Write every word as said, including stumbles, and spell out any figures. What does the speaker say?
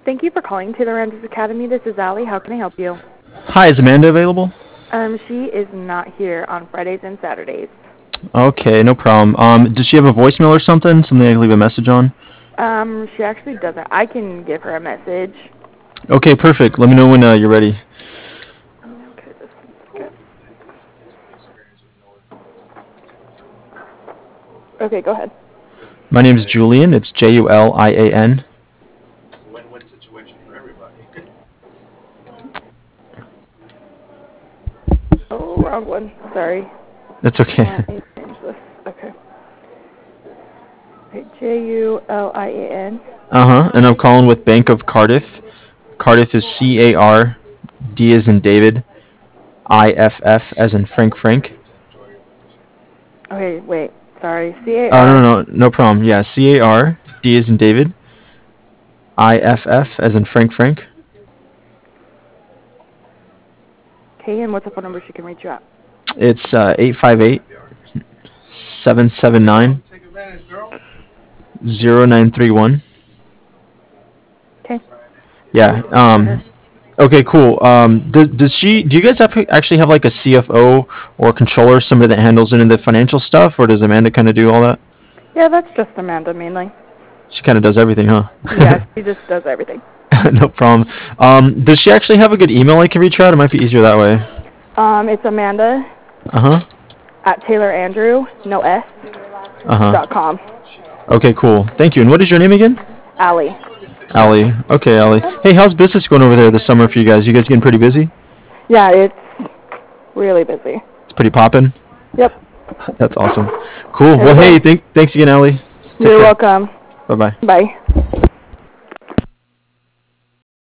Thank you for calling Taylor Andrews Academy. This is Allie. How can I help you? Hi, is Amanda available? Um, she is not here on Fridays and Saturdays. Okay, no problem. Um, does she have a voicemail or something? Something I can leave a message on? Um, she actually doesn't. I can give her a message. Okay, perfect. Let me know when uh, you're ready. Okay, just one second. Okay, go ahead. My name is Julian. It's J U L I A N. Win-win situation for everybody. Oh, wrong one. Sorry. That's okay. Let me change this. Okay. Okay, J U L I A N. Uh-huh, and I'm calling with Bank of Cardiff. Cardiff is C A R D as in David, I F F as in Frank Frank. Okay, wait. Sorry. C A Oh, R. no, no, no, no problem. Yeah, C A R D as in David, I F F as in Frank Frank. Okay, and what's the phone number she can reach you at? It's uh, eight five eight, seven seven nine, Take advantage, girl. zero nine three one. Okay. Yeah, um... Okay, cool. Um, does, does she? Do you guys have, actually have like a C F O or controller, somebody that handles any of the financial stuff, or does Amanda kind of do all that? Yeah, that's just Amanda mainly. She kind of does everything, huh? Yeah, she just does everything. No problem. Um, does she actually have a good email I can reach her at? It might be easier that way. Um, it's Amanda Uh huh. at Taylor Andrew, no S, Uh huh. dot com. Okay, cool. Thank you. And what is your name again? Allie. Allie. Okay, Allie. Hey, how's business going over there this summer for you guys? You guys getting pretty busy? Yeah, it's really busy. It's pretty popping. Yep. That's awesome. Cool. Well, hey, th- thanks again, Allie. Take You're care. welcome. Bye bye. Bye.